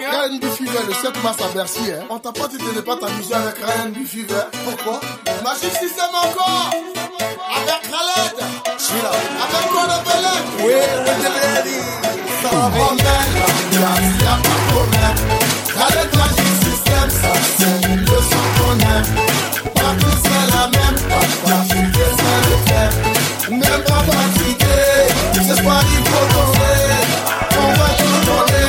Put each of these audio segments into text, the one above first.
Ryan B. Fever le 7 mars à Bercy, hein. On t'a pas dit de ne pas t'amuser avec Ryan B. Fever. Pourquoi? Magic System encore. Avec Khaled. Je suis là. Avec quoi le Belek? Oui, le Belek. Ça va bien, y'a pas de problème. Khaled Magic System, ça c'est le son qu'on aime. Partout c'est la même, pas fatigué, c'est le thème. Même pas fatigué, c'est pas il faut danser. On va tout donner.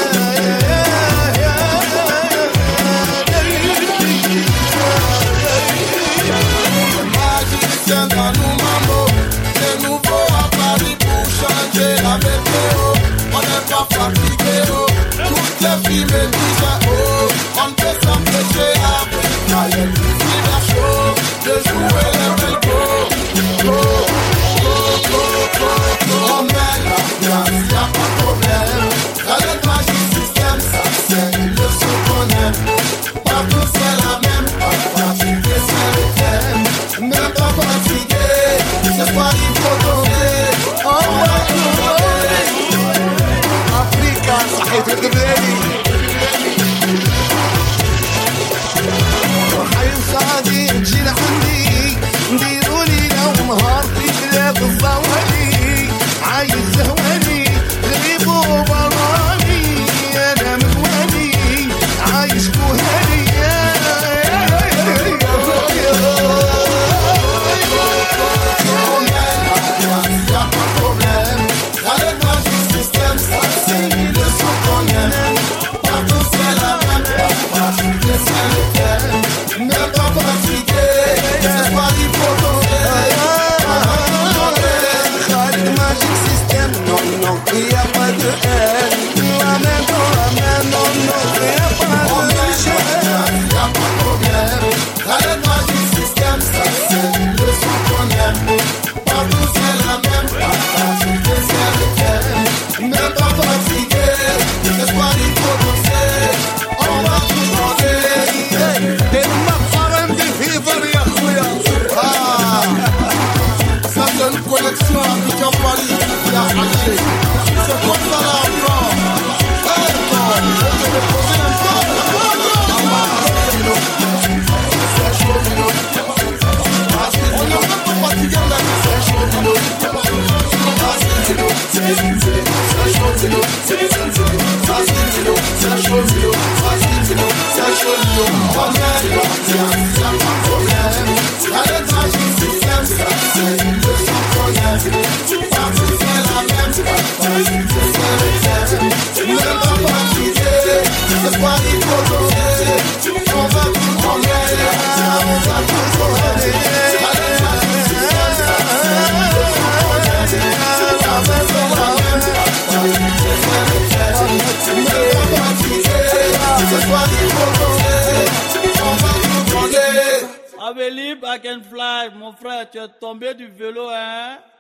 Magicien dans nos mambo, c'est nouveau à Paris pour changer la météo. On n'est pas fatigué, oh. Toutes les filles me disent, oh, on peut s'empêcher avec Khaled. Il a chaud de jouer les belles go. On met la place, y'a pas de problème. Khaled Magic System, ça c'est le son qu'on aime. Partout c'est la même, pas fatigué, c'est le thème. Même pas fatigué, c'est pas il faut tomber. On va tout donner. Africa, صحيت القبلاني وحي وصادي تجي لعندي نديروا ليلة ونهار في بلاد الظوالي عايز زهواني غريب وبراني انا مهواني عايش بوهاني Abelib, I can fly, mon frère, tu es tombé du vélo, hein?